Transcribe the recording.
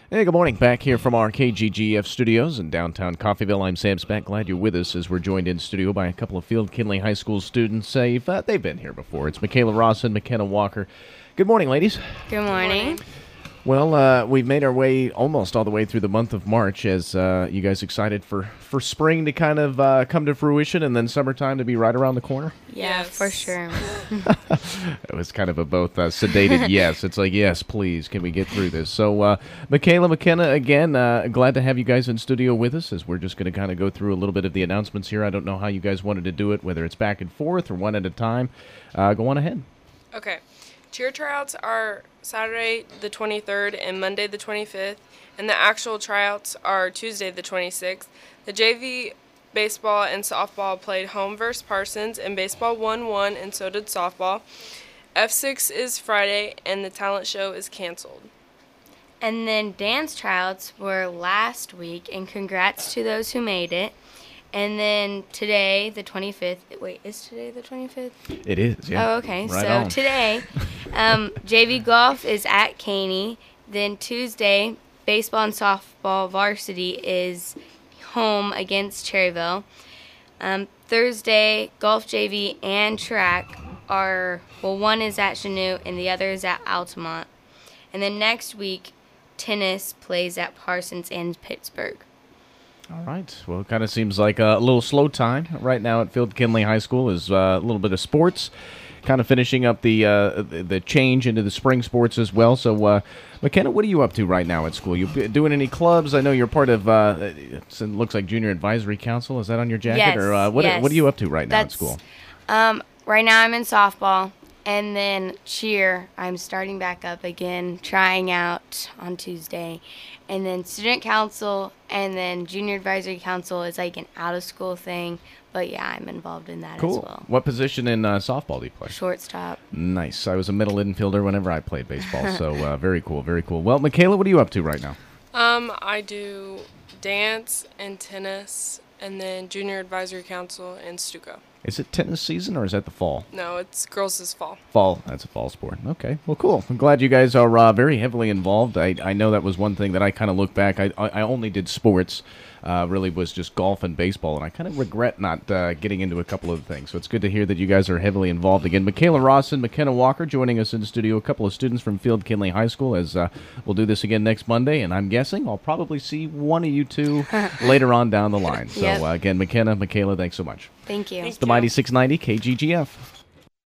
Hey, good morning. Back here from our KGGF studios in downtown Coffeyville. I'm Sam Speck. Glad you're with us as we're joined in studio by a couple of Field Kinley High School students. They've been here before. It's Michaela Ross and McKenna Walker. Good morning, ladies. Good morning. Well, we've made our way almost all the way through the month of March. As you guys excited for spring to kind of come to fruition and then summertime to be right around the corner? Yeah, for sure. It was kind of a both sedated yes. It's like, yes, please, can we get through this? So, Michaela, McKenna, again, glad to have you guys in studio with us as we're just going to kind of go through a little bit of the announcements here. I don't know how you guys wanted to do it, whether it's back and forth or one at a time. Go on ahead. Okay. Cheer tryouts are Saturday the 23rd and Monday the 25th, and the actual tryouts are Tuesday the 26th. The JV baseball and softball played home versus Parsons, and baseball won 1, and so did softball. F6 is Friday, and the talent show is canceled. And then dance tryouts were last week, and congrats to those who made it. And then today, the 25th. Wait, is today the 25th? It is, yeah. Oh, okay. Right so on. today, JV golf is at Caney. Then Tuesday, baseball and softball varsity is home against Cherryville. Thursday, golf JV and track are, one is at Chanute and the other is at Altamont. And then next week, tennis plays at Parsons and Pittsburgh. All right. Well, it kind of seems like a little slow time right now at Field Kinley High School. Is a little bit of sports, kind of finishing up the change into the spring sports as well. So, McKenna, what are you up to right now at school? You doing any clubs? I know you're part of. It looks like Junior Advisory Council. Is that on your jacket? Yes. Or what are you up to right now at That's, school? Right now I'm in softball. And then cheer, I'm starting back up again, trying out on Tuesday. And then student council and then junior advisory council is like an out-of-school thing. But, yeah, I'm involved in that Cool. as well. What position in softball do you play? Shortstop. Nice. I was a middle infielder whenever I played baseball. So very cool, very cool. Well, Michaela, what are you up to right now? I do dance and tennis, and then junior advisory council and Stuco. Is it tennis season or is that the fall? No, it's girls this fall. Fall. That's a fall sport. Okay. Well, cool. I'm glad you guys are very heavily involved. I know that was one thing that I kind of look back. I only did sports. Really was just golf and baseball, and I kind of regret not getting into a couple of things. So it's good to hear that you guys are heavily involved again. Michaela Ross and McKenna Walker joining us in the studio. A couple of students from Field Kinley High School as we'll do this again next Monday, and I'm guessing I'll probably see one of you two later on down the line. So Yep. again, McKenna, Michaela, thanks so much. Thank you. It's the Mighty 690 KGGF.